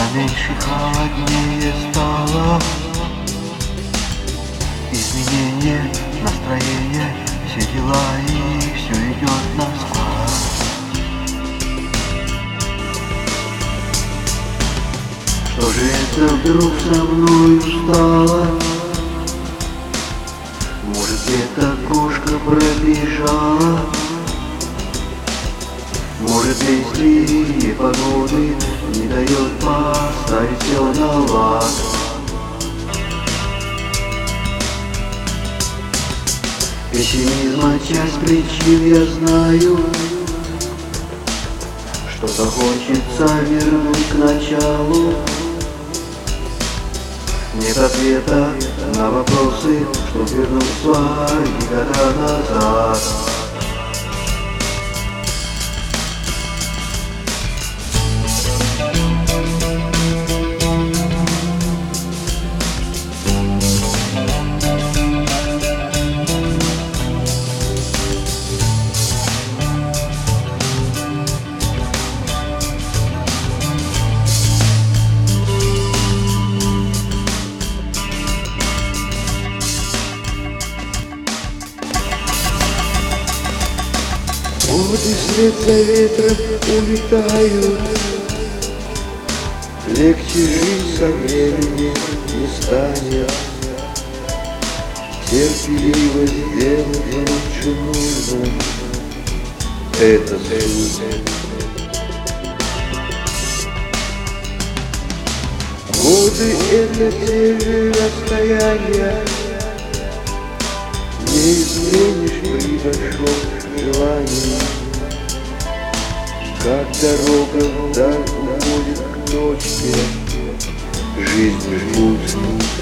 Поменьше, холоднее стало. Изменение настроения, все дела и все идет на спад. Что же это вдруг со мною стало? Может, где-то кошка пробежала? Может, безликие погоды не дает поставить все на лад. Пессимизма часть причин я знаю. Что-то хочется вернуть к началу. Нет ответа на вопросы, что вернуть свои года назад. Годы вслед за ветром улетают, легче жить со временем не станет. Терпеливость делать лучше нужно, это суть. Годы — это те же расстояния, не изменишь при большом желании. Как дорога вдаль уходит к точке, жизнь жмут.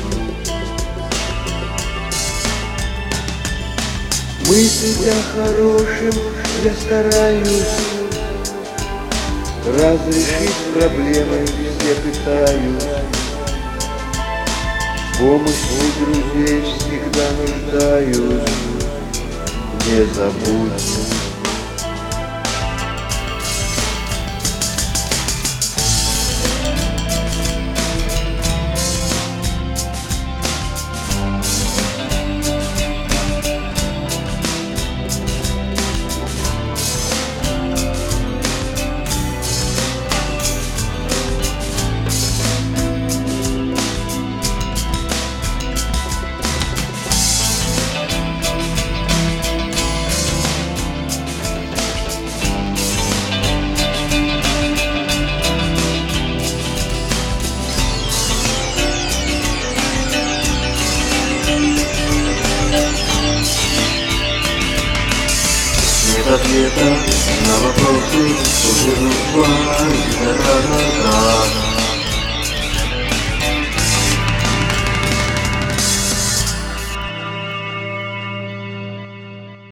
Мыслить о хорошем я стараюсь, разрешить проблемы все пытаюсь. В помощи друзей всегда нуждаюсь, не забудь. Нет ответа на вопросы, что вернуть свои года назад.